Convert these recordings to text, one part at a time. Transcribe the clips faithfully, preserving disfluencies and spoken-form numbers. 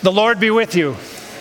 The Lord be with you.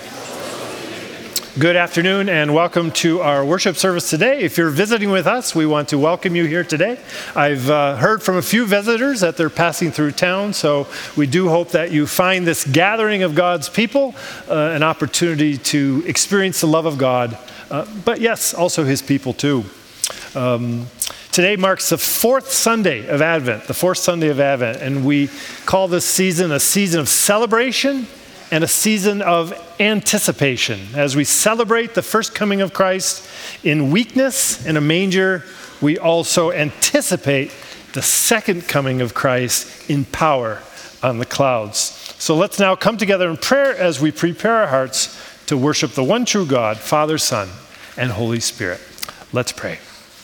Good afternoon and welcome to our worship service today. If you're visiting with us, we want to welcome you here today. I've uh, heard from a few visitors that they're passing through town, so we do hope that you find this gathering of God's people uh, an opportunity to experience the love of God, uh, but yes, also His people too. Um, Today marks the fourth Sunday of Advent, the fourth Sunday of Advent, and we call this season a season of celebration and a season of anticipation as we celebrate the first coming of Christ in weakness in a manger. We also anticipate the second coming of Christ in power on the clouds. So let's now come together in prayer as we prepare our hearts to worship the one true God, Father, Son, and Holy Spirit. Let's pray.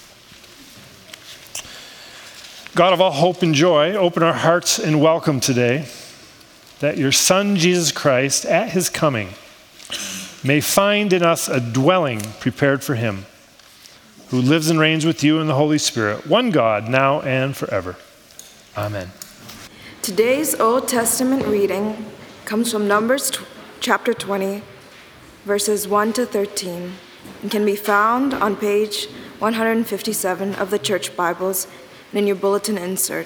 God of all hope and joy, open our hearts and welcome today that your Son, Jesus Christ, at his coming, may find in us a dwelling prepared for him, who lives and reigns with you in the Holy Spirit, one God, now and forever. Amen. Today's Old Testament reading comes from Numbers t- chapter twenty, verses one to thirteen, and can be found on page one fifty-seven of the Church Bibles and in your bulletin insert.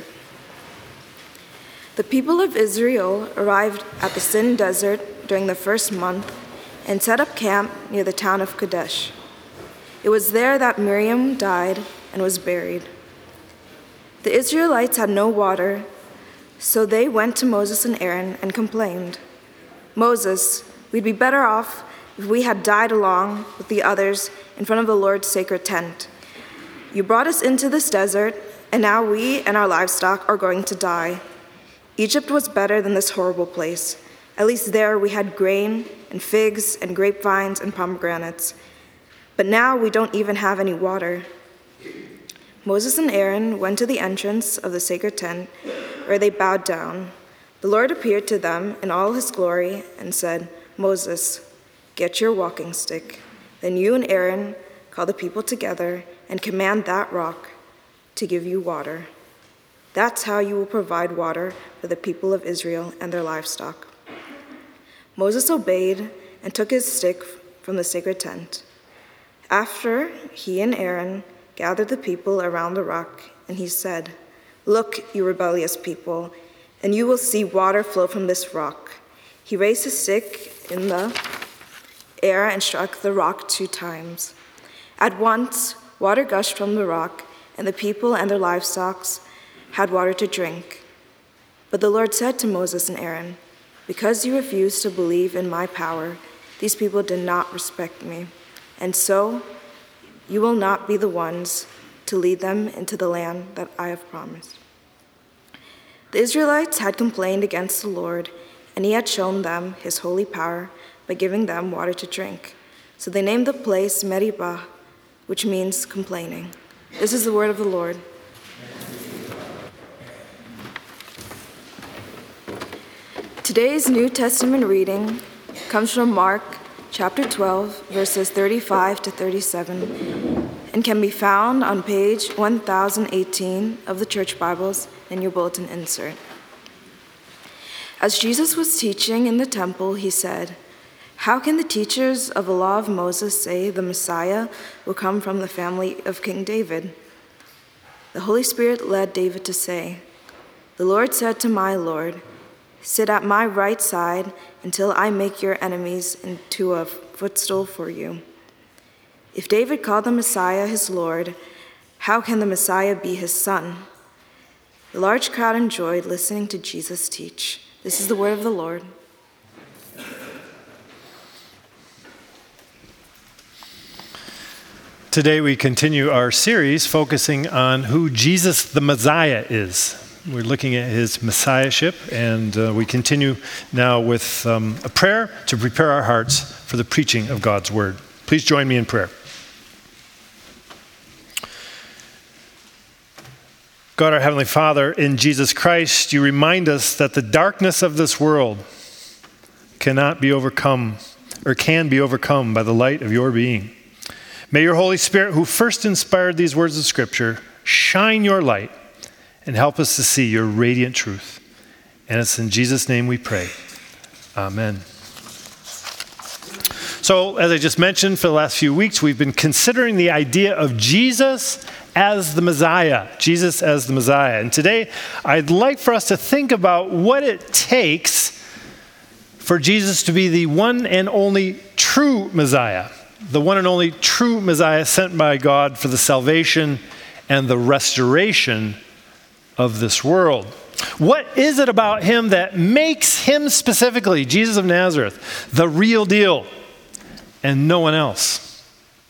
The people of Israel arrived at the Sin Desert during the first month and set up camp near the town of Kadesh. It was there that Miriam died and was buried. The Israelites had no water, so they went to Moses and Aaron and complained, "Moses, we'd be better off if we had died along with the others in front of the Lord's sacred tent. You brought us into this desert, and now we and our livestock are going to die. Egypt was better than this horrible place. At least there we had grain and figs and grapevines and pomegranates. But now we don't even have any water." Moses and Aaron went to the entrance of the sacred tent, where they bowed down. The Lord appeared to them in all his glory and said, "Moses, get your walking stick. Then you and Aaron call the people together and command that rock to give you water. That's how you will provide water for the people of Israel and their livestock." Moses obeyed and took his stick from the sacred tent. After he and Aaron gathered the people around the rock, and he said, "Look, you rebellious people, and you will see water flow from this rock." He raised his stick in the air and struck the rock two times. At once, water gushed from the rock, and the people and their livestock had water to drink. But the Lord said to Moses and Aaron, "Because you refused to believe in my power, these people did not respect me, and so you will not be the ones to lead them into the land that I have promised." The Israelites had complained against the Lord, and he had shown them his holy power by giving them water to drink. So they named the place Meribah, which means complaining. This is the word of the Lord. Today's New Testament reading comes from Mark chapter twelve, verses thirty-five to thirty-seven, and can be found on page one thousand eighteen of the Church Bibles in your bulletin insert. As Jesus was teaching in the temple, he said, "How can the teachers of the law of Moses say the Messiah will come from the family of King David? The Holy Spirit led David to say, 'The Lord said to my Lord, sit at my right side until I make your enemies into a footstool for you.' If David called the Messiah his Lord, how can the Messiah be his son?" The large crowd enjoyed listening to Jesus teach. This is the word of the Lord. Today we continue our series focusing on who Jesus the Messiah is. We're looking at his messiahship, and uh, we continue now with um, a prayer to prepare our hearts for the preaching of God's word. Please join me in prayer. God, our Heavenly Father, in Jesus Christ, you remind us that the darkness of this world cannot be overcome, or can be overcome by the light of your being. May your Holy Spirit, who first inspired these words of Scripture, shine your light and help us to see your radiant truth. And it's in Jesus' name we pray. Amen. So, as I just mentioned, for the last few weeks, we've been considering the idea of Jesus as the Messiah. Jesus as the Messiah. And today, I'd like for us to think about what it takes for Jesus to be the one and only true Messiah. The one and only true Messiah sent by God for the salvation and the restoration of this world. What is it about him that makes him specifically, Jesus of Nazareth, the real deal and no one else?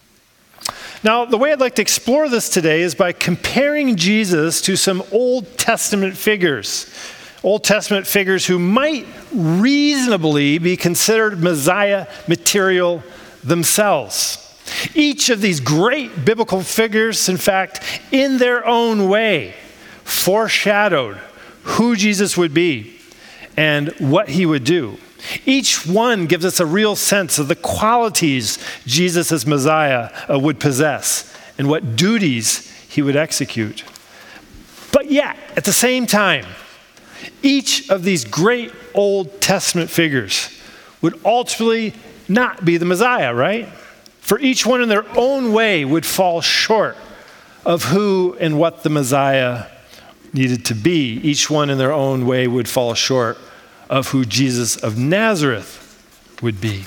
Now, the way I'd like to explore this today is by comparing Jesus to some Old Testament figures. Old Testament figures who might reasonably be considered Messiah material themselves. Each of these great biblical figures, in fact, in their own way, foreshadowed who Jesus would be and what he would do. Each one gives us a real sense of the qualities Jesus as Messiah uh, would possess and what duties he would execute. But yet, at the same time, each of these great Old Testament figures would ultimately not be the Messiah, right? For each one in their own way would fall short of who and what the Messiah needed to be. Each one in their own way would fall short of who Jesus of Nazareth would be.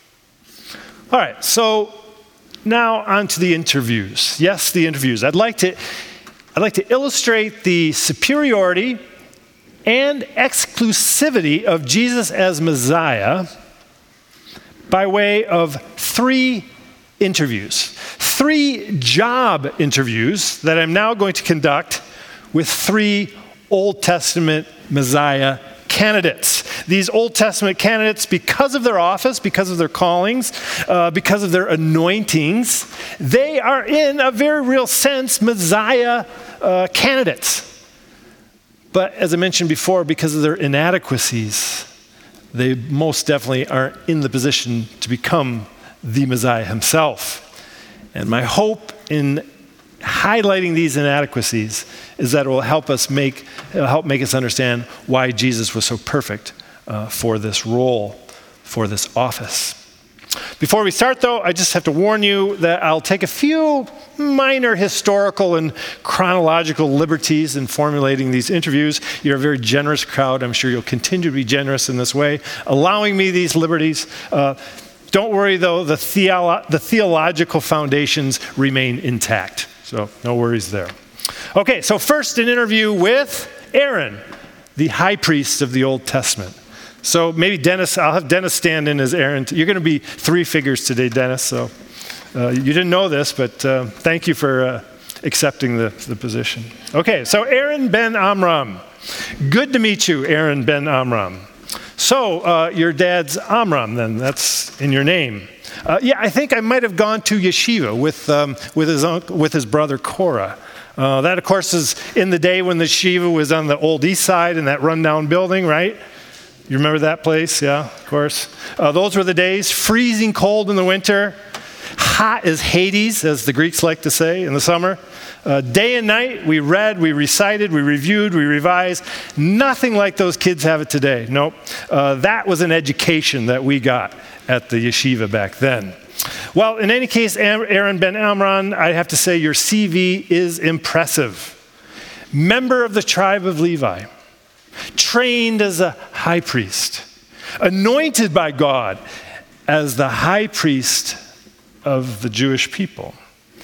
All right, so now on to the interviews. Yes, the interviews. I'd like to, I'd like to illustrate the superiority and exclusivity of Jesus as Messiah by way of three interviews. Three job interviews that I'm now going to conduct with three Old Testament Messiah candidates. These Old Testament candidates, because of their office, because of their callings, uh, because of their anointings, they are in a very real sense Messiah uh, candidates. But as I mentioned before, because of their inadequacies, they most definitely aren't in the position to become the Messiah himself. And my hope in highlighting these inadequacies is that it will help us make, it'll help make us understand why Jesus was so perfect uh, for this role, for this office. Before we start, though, I just have to warn you that I'll take a few minor historical and chronological liberties in formulating these interviews. You're a very generous crowd. I'm sure you'll continue to be generous in this way, allowing me these liberties. Uh, don't worry, though, the, theolo- the theological foundations remain intact. So no worries there. Okay, so first an interview with Aaron, the high priest of the Old Testament. So maybe Dennis, I'll have Dennis stand in as Aaron. You're going to be three figures today, Dennis. So uh, you didn't know this, but uh, thank you for uh, accepting the, the position. Okay, so Aaron ben Amram. Good to meet you, Aaron ben Amram. So uh, your dad's Amram, then. That's in your name. Uh, yeah, I think I might have gone to yeshiva with um, with his uncle, with his brother Korah. Uh, that, of course, is in the day when the yeshiva was on the old east side in that rundown building, right? You remember that place? Yeah, of course. Uh, those were the days, freezing cold in the winter, hot as Hades, as the Greeks like to say, in the summer. Uh, day and night, we read, we recited, we reviewed, we revised. Nothing like those kids have it today. Nope. Uh, that was an education that we got at the yeshiva back then. Well, in any case, Aaron ben Amram, I have to say your C V is impressive. Member of the tribe of Levi, trained as a high priest, anointed by God as the high priest of the Jewish people.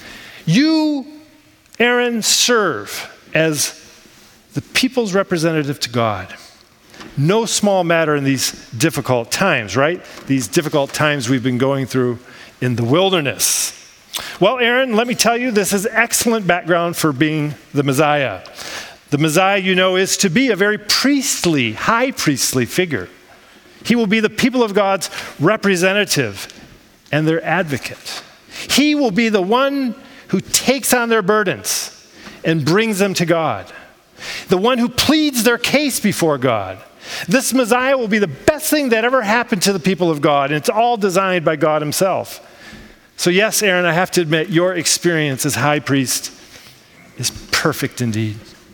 You, Aaron, serve as the people's representative to God. No small matter in these difficult times, right? These difficult times we've been going through in the wilderness. Well, Aaron, let me tell you, this is excellent background for being the Messiah. The Messiah, you know, is to be a very priestly, high priestly figure. He will be the people of God's representative and their advocate. He will be the one who takes on their burdens and brings them to God. The one who pleads their case before God. This Messiah will be the best thing that ever happened to the people of God, and it's all designed by God himself. So yes, Aaron, I have to admit, your experience as high priest is perfect indeed.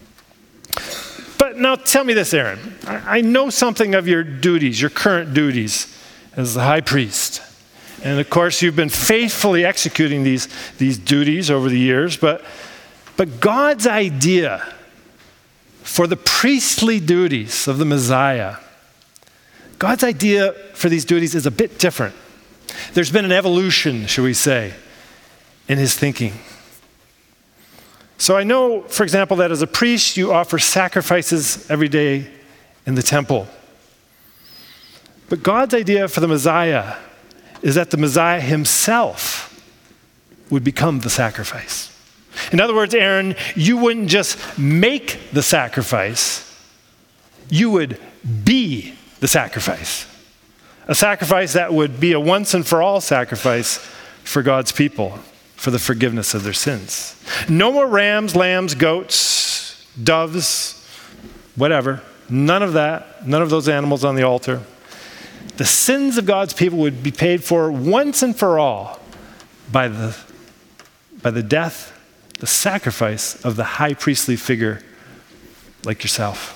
But now tell me this, Aaron. I know something of your duties, your current duties as the high priest. And of course, you've been faithfully executing these, these duties over the years, but, but God's idea for the priestly duties of the Messiah, God's idea for these duties is a bit different. There's been an evolution, shall we say, in his thinking. So I know, for example, that as a priest, you offer sacrifices every day in the temple. But God's idea for the Messiah is that the Messiah himself would become the sacrifice. In other words, Aaron, you wouldn't just make the sacrifice, you would be the sacrifice. A sacrifice that would be a once and for all sacrifice for God's people, for the forgiveness of their sins. No more rams, lambs, goats, doves, whatever. None of that, none of those animals on the altar. The sins of God's people would be paid for once and for all by the, by the death, the sacrifice of the high priestly figure like yourself.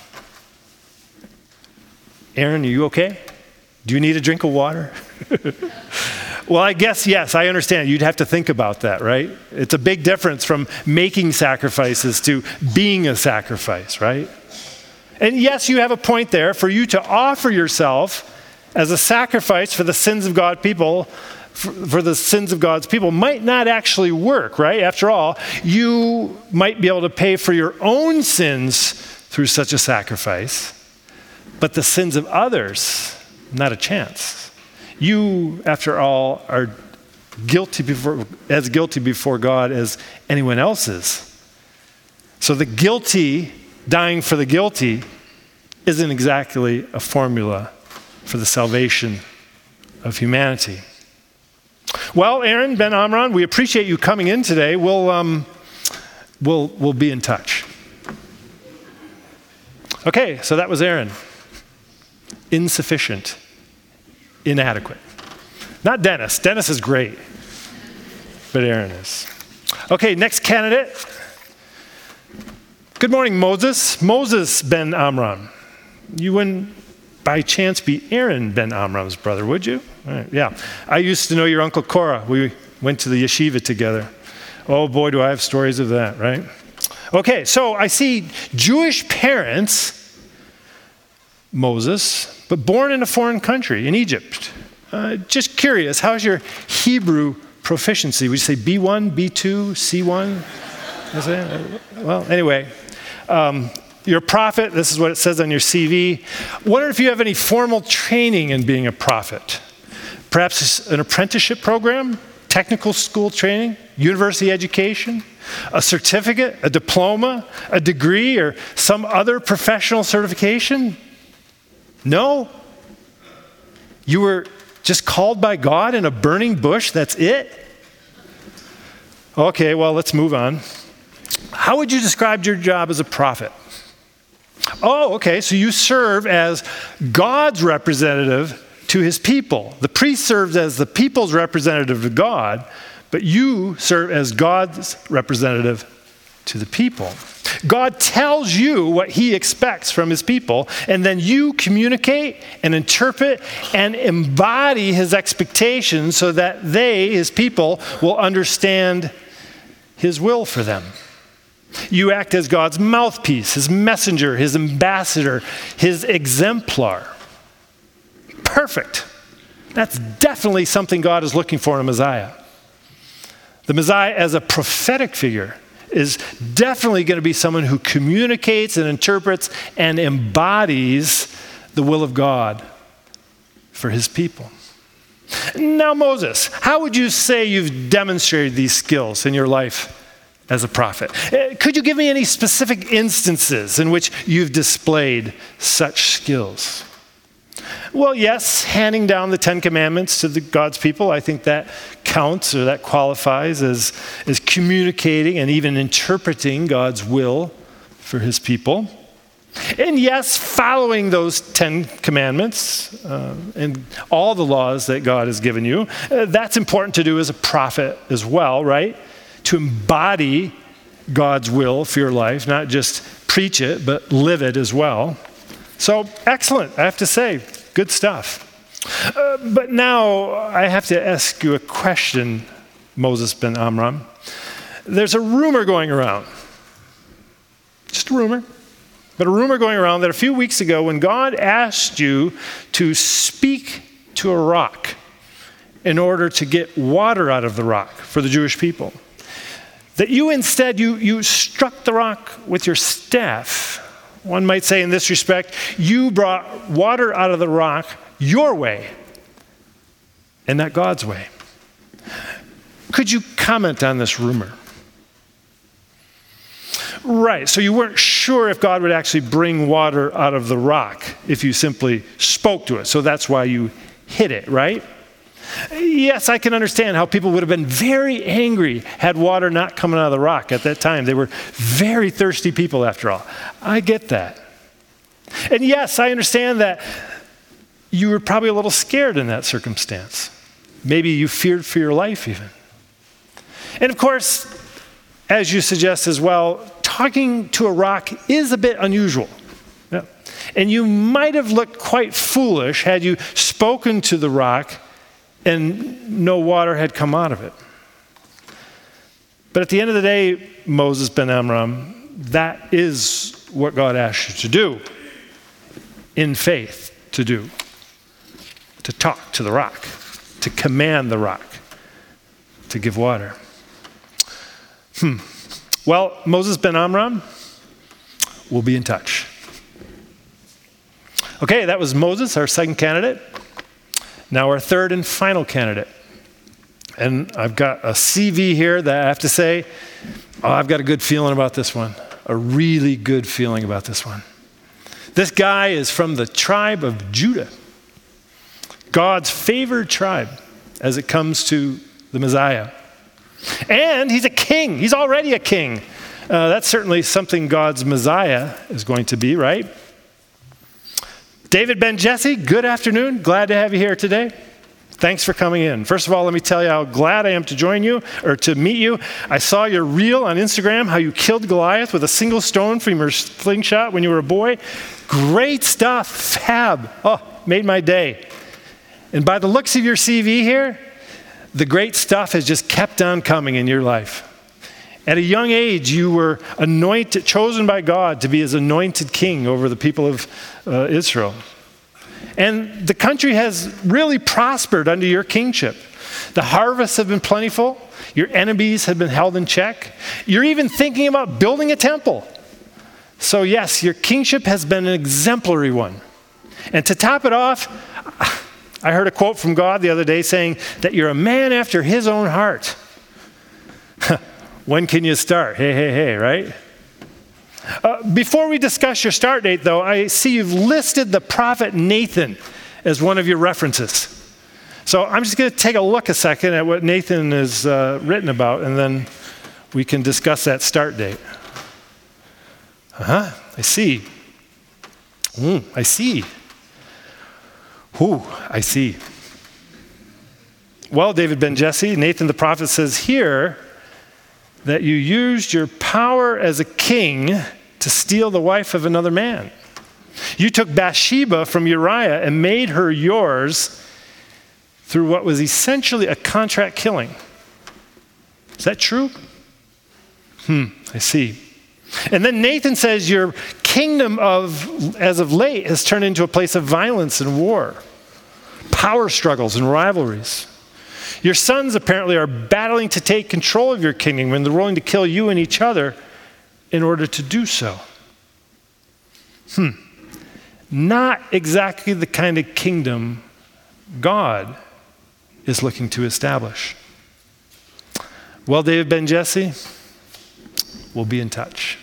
Aaron, are you okay? Do you need a drink of water? Well, I guess, yes, I understand. You'd have to think about that, right? It's a big difference from making sacrifices to being a sacrifice, right? And yes, you have a point there. For you to offer yourself as a sacrifice for the sins of God's people, for, for the sins of God's people might not actually work, right? After all, you might be able to pay for your own sins through such a sacrifice, but the sins of others, not a chance. You, after all, are guilty before, as guilty before God as anyone else is. So the guilty dying for the guilty isn't exactly a formula for the salvation of humanity. Well, Aaron Ben Amram, we appreciate you coming in today. We'll, um, we'll, we'll be in touch. Okay, so that was Aaron. Insufficient. Inadequate. Not Dennis. Dennis is great, but Aaron is. Okay, next candidate. Good morning, Moses. Moses Ben Amram. You wouldn't by chance be Aaron Ben Amram's brother, would you? All right, yeah. I used to know your Uncle Korah. We went to the yeshiva together. Oh boy, do I have stories of that, right? Okay, so I see Jewish parents, Moses, but born in a foreign country, in Egypt. Uh, just curious, how's your Hebrew proficiency? Would you say B one, B two, C one? Is it? Well, anyway, um, you're a prophet. This is what it says on your C V. Wonder if you have any formal training in being a prophet. Perhaps an apprenticeship program, technical school training, university education, a certificate, a diploma, a degree, or some other professional certification? No? You were just called by God in a burning bush? That's it? Okay, well, let's move on. How would you describe your job as a prophet? Oh, okay, so you serve as God's representative to his people. The priest serves as the people's representative to God, but you serve as God's representative to the people. God tells you what he expects from his people, and then you communicate and interpret and embody his expectations so that they, his people, will understand his will for them. You act as God's mouthpiece, his messenger, his ambassador, his exemplar. Perfect. That's definitely something God is looking for in a Messiah. The Messiah as a prophetic figure is definitely going to be someone who communicates and interprets and embodies the will of God for his people. Now, Moses, how would you say you've demonstrated these skills in your life as a prophet? Could you give me any specific instances in which you've displayed such skills? Well, yes, handing down the Ten Commandments to the God's people, I think that counts or that qualifies as, as communicating and even interpreting God's will for his people. And yes, following those Ten Commandments uh, and all the laws that God has given you, uh, that's important to do as a prophet as well, right? To embody God's will for your life, not just preach it, but live it as well. So excellent, I have to say, good stuff. Uh, but now I have to ask you a question, Moses ben Amram. There's a rumor going around, just a rumor, but a rumor going around that a few weeks ago when God asked you to speak to a rock in order to get water out of the rock for the Jewish people, that you instead, you, you struck the rock with your staff. One might say in this respect, you brought water out of the rock your way and not God's way. Could you comment on this rumor? Right, so you weren't sure if God would actually bring water out of the rock if you simply spoke to it. So that's why you hid it, right? Yes, I can understand how people would have been very angry had water not coming out of the rock at that time. They were very thirsty people after all. I get that. And yes, I understand that you were probably a little scared in that circumstance. Maybe you feared for your life even. And of course, as you suggest as well, talking to a rock is a bit unusual. Yeah. And you might have looked quite foolish had you spoken to the rock and no water had come out of it. But at the end of the day, Moses ben Amram, that is what God asked you to do, in faith to do, to talk to the rock, to command the rock, to give water. Hmm. Well, Moses ben Amram, we'll be in touch. Okay, that was Moses, our second candidate. Now our third and final candidate. And I've got a C V here that I have to say, oh, I've got a good feeling about this one. A really good feeling about this one. This guy is from the tribe of Judah, God's favored tribe as it comes to the Messiah. And he's a king. He's already a king. Uh, that's certainly something God's Messiah is going to be, right? David Ben Jesse, good afternoon. Glad to have you here today. Thanks for coming in. First of all, let me tell you how glad I am to join you or to meet you. I saw your reel on Instagram, how you killed Goliath with a single stone from your slingshot when you were a boy. Great stuff. Fab. Oh, made my day. And by the looks of your C V here, the great stuff has just kept on coming in your life. At a young age, you were anointed, chosen by God to be his anointed king over the people of uh, Israel. And the country has really prospered under your kingship. The harvests have been plentiful. Your enemies have been held in check. You're even thinking about building a temple. So yes, your kingship has been an exemplary one. And to top it off, I heard a quote from God the other day saying that you're a man after his own heart. When can you start? Hey, hey, hey, right? Uh, before we discuss your start date, though, I see you've listed the prophet Nathan as one of your references. So I'm just going to take a look a second at what Nathan has uh, written about, and then we can discuss that start date. Uh-huh, I see. Mm, I see. Ooh, I see. Well, David Ben Jesse, Nathan the prophet says here that you used your power as a king to steal the wife of another man. You took Bathsheba from Uriah and made her yours through what was essentially a contract killing. Is that true? Hmm, I see. And then Nathan says your kingdom of, as of late, has turned into a place of violence and war, power struggles and rivalries. Your sons apparently are battling to take control of your kingdom when they're willing to kill you and each other in order to do so. Hmm. Not exactly the kind of kingdom God is looking to establish. Well, David Ben Jesse, we'll be in touch.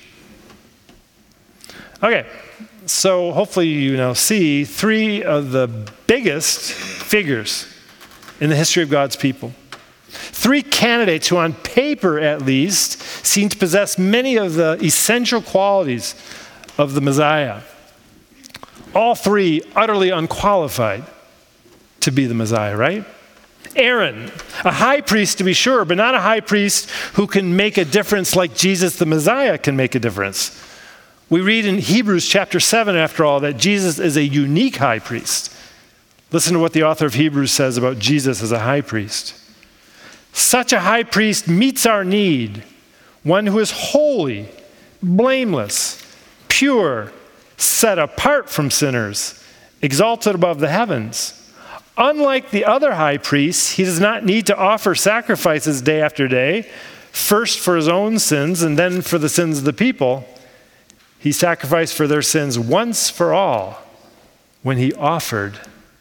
Okay, so hopefully you now see three of the biggest figures in the history of God's people. Three candidates who on paper at least seem to possess many of the essential qualities of the Messiah. All three utterly unqualified to be the Messiah, right? Aaron, a high priest to be sure, but not a high priest who can make a difference like Jesus the Messiah can make a difference. We read in Hebrews chapter seven, after all, that Jesus is a unique high priest. Listen to what the author of Hebrews says about Jesus as a high priest. Such a high priest meets our need, one who is holy, blameless, pure, set apart from sinners, exalted above the heavens. Unlike the other high priests, he does not need to offer sacrifices day after day, first for his own sins and then for the sins of the people. He sacrificed for their sins once for all when he offered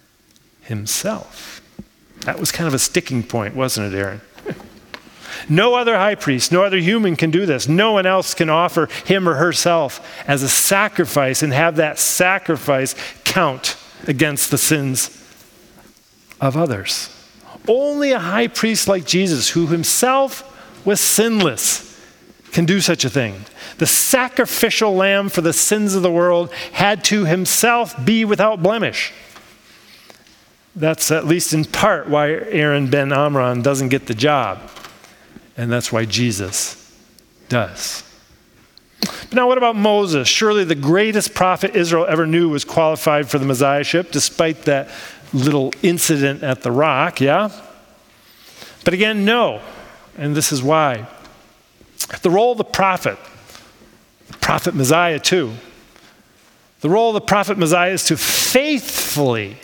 himself. That was kind of a sticking point, wasn't it, Aaron? No other high priest, no other human can do this. No one else can offer him or herself as a sacrifice and have that sacrifice count against the sins of others. Only a high priest like Jesus, who himself was sinless, can do such a thing. The sacrificial lamb for the sins of the world had to himself be without blemish. That's at least in part why Aaron ben Amram doesn't get the job. And that's why Jesus does. But now what about Moses? Surely the greatest prophet Israel ever knew was qualified for the Messiahship, despite that little incident at the rock, yeah? But again, no. And this is why. The role of the prophet, the prophet Messiah too, the role of the prophet Messiah is to faithfully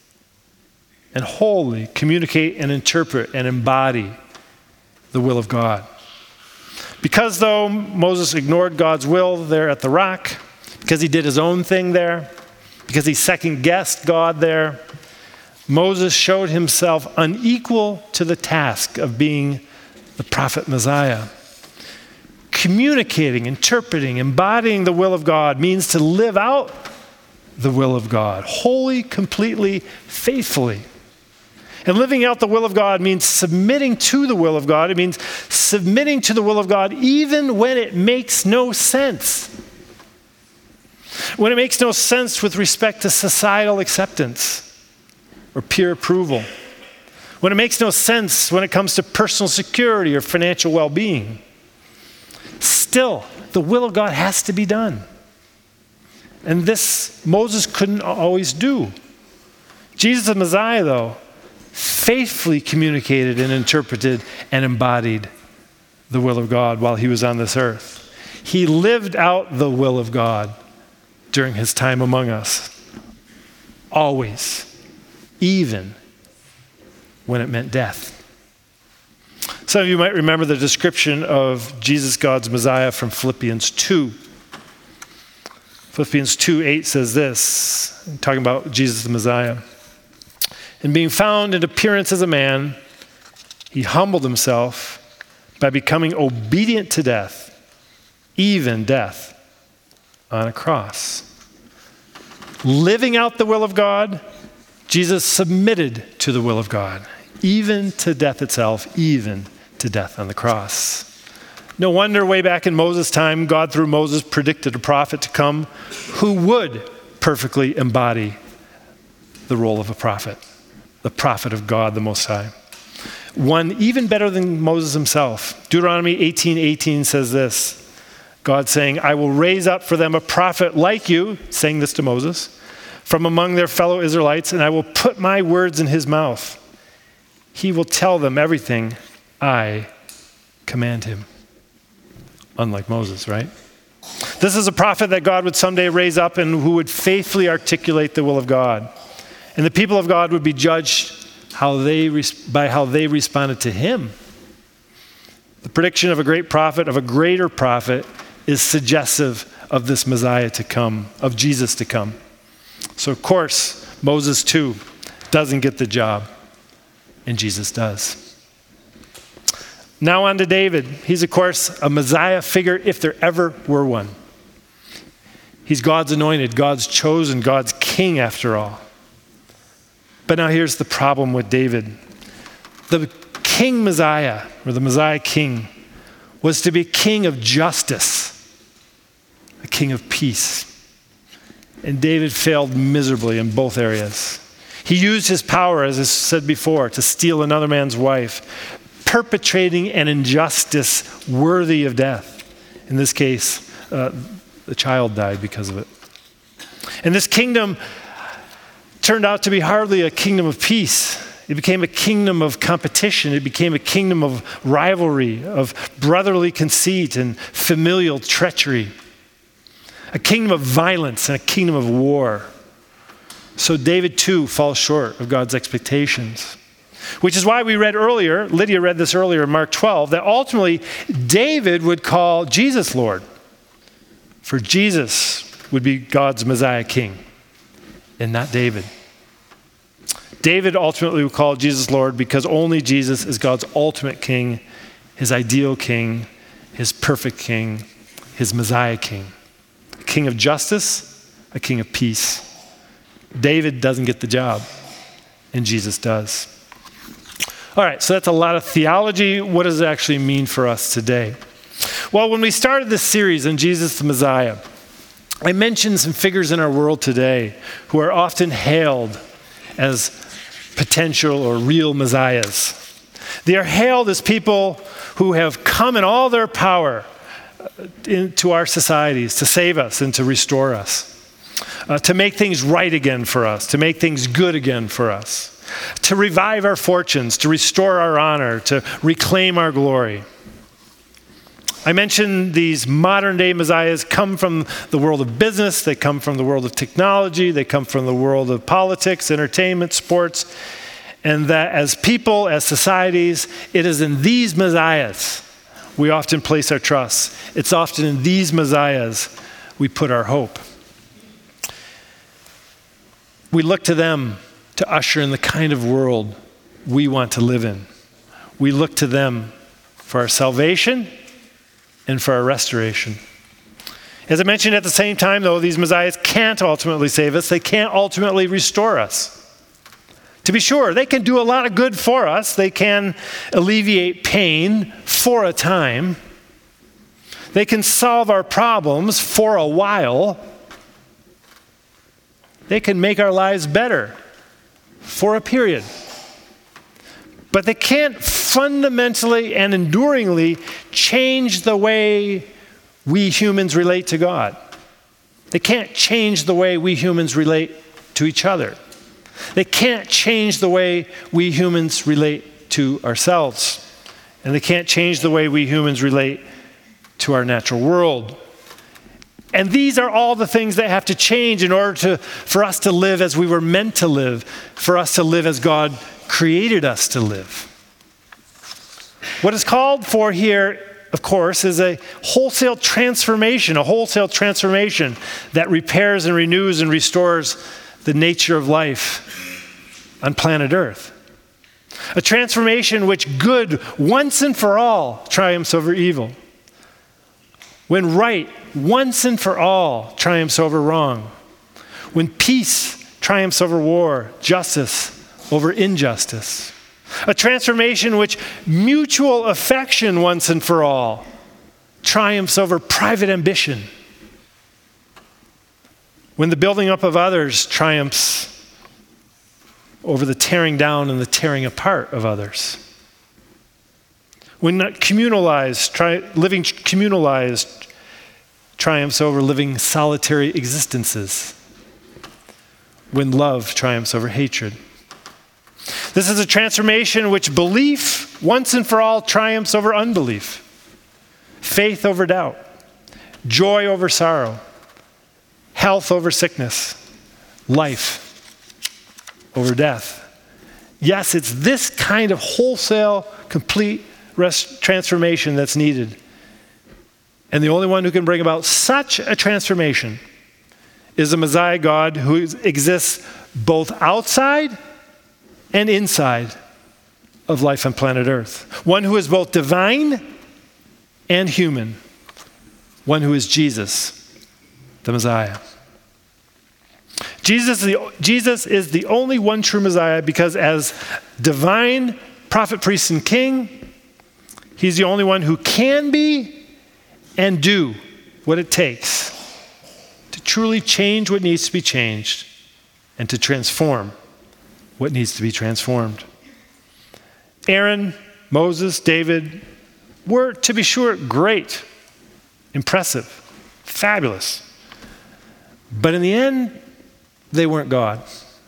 and wholly communicate and interpret and embody the will of God. Because though Moses ignored God's will there at the rock, because he did his own thing there, because he second-guessed God there, Moses showed himself unequal to the task of being the prophet Messiah. Communicating, interpreting, embodying the will of God means to live out the will of God, wholly, completely, faithfully. And living out the will of God means submitting to the will of God. It means submitting to the will of God even when it makes no sense. When it makes no sense with respect to societal acceptance or peer approval. When it makes no sense when it comes to personal security or financial well-being. Still, the will of God has to be done. And this Moses couldn't always do. Jesus the Messiah, though, faithfully communicated and interpreted and embodied the will of God while he was on this earth. He lived out the will of God during his time among us. Always. Even when it meant death. Some of you might remember the description of Jesus, God's Messiah, from Philippians two. Philippians two eight says this, talking about Jesus the Messiah. And being found in appearance as a man, he humbled himself by becoming obedient to death, even death on a cross. Living out the will of God, Jesus submitted to the will of God, even to death itself, even to death on the cross. No wonder way back in Moses' time, God through Moses predicted a prophet to come who would perfectly embody the role of a prophet. The prophet of God, the Most High. One even better than Moses himself. Deuteronomy eighteen eighteen says this, God saying, I will raise up for them a prophet like you, saying this to Moses, from among their fellow Israelites, and I will put my words in his mouth. He will tell them everything I command him. Unlike Moses, right? This is a prophet that God would someday raise up and who would faithfully articulate the will of God. And the people of God would be judged how they by how they responded to him. The prediction of a great prophet, of a greater prophet, is suggestive of this Messiah to come, of Jesus to come. So of course, Moses too doesn't get the job, and Jesus does. Now on to David. He's of course a Messiah figure if there ever were one. He's God's anointed, God's chosen, God's king after all. But now here's the problem with David. The King Messiah, or the Messiah king, was to be king of justice, a king of peace. And David failed miserably in both areas. He used his power, as I said before, to steal another man's wife, perpetrating an injustice worthy of death. In this case, uh, the child died because of it. And this kingdom turned out to be hardly a kingdom of peace. It became a kingdom of competition. It became a kingdom of rivalry, of brotherly conceit and familial treachery. A kingdom of violence and a kingdom of war. So David too falls short of God's expectations. Which is why we read earlier, Lydia read this earlier in Mark twelve, that ultimately David would call Jesus Lord. For Jesus would be God's Messiah king, and not David. David ultimately would call Jesus Lord because only Jesus is God's ultimate king, his ideal king, his perfect king, his Messiah king. A king of justice, a king of peace. David doesn't get the job, and Jesus does. All right, so that's a lot of theology. What does it actually mean for us today? Well, when we started this series on Jesus the Messiah, I mentioned some figures in our world today who are often hailed as potential or real messiahs. They are hailed as people who have come in all their power into our societies to save us and to restore us, uh, to make things right again for us, to make things good again for us, to revive our fortunes, to restore our honor, to reclaim our glory. I mentioned these modern day messiahs come from the world of business, they come from the world of technology, they come from the world of politics, entertainment, sports, and that as people, as societies, it is in these messiahs we often place our trust. It's often in these messiahs we put our hope. We look to them to usher in the kind of world we want to live in. We look to them for our salvation and for our restoration. As I mentioned, at the same time, though, these messiahs can't ultimately save us. They can't ultimately restore us. To be sure, they can do a lot of good for us. They can alleviate pain for a time. They can solve our problems for a while. They can make our lives better for a period. But they can't fundamentally and enduringly change the way we humans relate to God. They can't change the way we humans relate to each other. They can't change the way we humans relate to ourselves. And they can't change the way we humans relate to our natural world. And these are all the things that have to change in order to, for us to live as we were meant to live, for us to live as God created us to live. What is called for here, of course, is a wholesale transformation, a wholesale transformation that repairs and renews and restores the nature of life on planet Earth. A transformation which good, once and for all, triumphs over evil. When right, once and for all, triumphs over wrong. When peace triumphs over war, justice over injustice. A transformation which mutual affection once and for all triumphs over private ambition. When the building up of others triumphs over the tearing down and the tearing apart of others. When communalized, tri- living communalized triumphs over living solitary existences. When love triumphs over hatred. This is a transformation which belief, once and for all, triumphs over unbelief. Faith over doubt. Joy over sorrow. Health over sickness. Life over death. Yes, it's this kind of wholesale, complete rest- transformation that's needed. And the only one who can bring about such a transformation is a Messiah God who exists both outside and inside of life on planet Earth. One who is both divine and human. One who is Jesus, the Messiah. Jesus, the, Jesus is the only one true Messiah because as divine prophet, priest, and king, he's the only one who can be and do what it takes to truly change what needs to be changed and to transform what needs to be transformed. Aaron, Moses, David were, to be sure, great, impressive, fabulous. But in the end, they weren't God.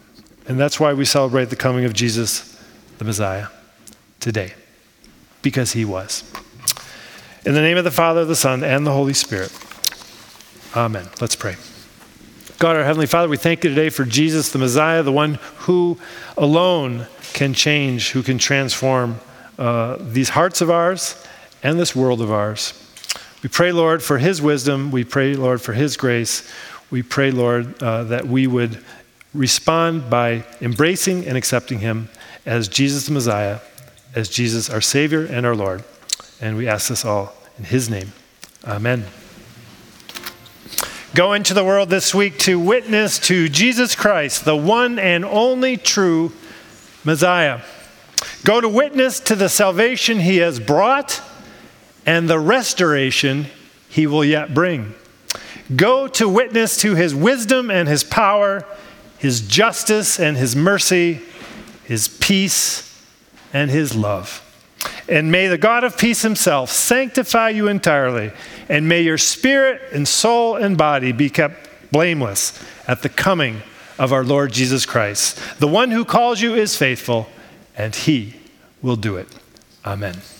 And that's why we celebrate the coming of Jesus, the Messiah, today, because he was. In the name of the Father, the Son, and the Holy Spirit. Amen. Let's pray. God, our Heavenly Father, we thank you today for Jesus, the Messiah, the one who alone can change, who can transform uh, these hearts of ours and this world of ours. We pray, Lord, for his wisdom. We pray, Lord, for his grace. We pray, Lord, uh, that we would respond by embracing and accepting him as Jesus the Messiah, as Jesus our Savior and our Lord. And we ask this all in his name. Amen. Go into the world this week to witness to Jesus Christ, the one and only true Messiah. Go to witness to the salvation he has brought and the restoration he will yet bring. Go to witness to his wisdom and his power, his justice and his mercy, his peace and his love. And may the God of peace himself sanctify you entirely, and may your spirit and soul and body be kept blameless at the coming of our Lord Jesus Christ. The one who calls you is faithful, and he will do it. Amen.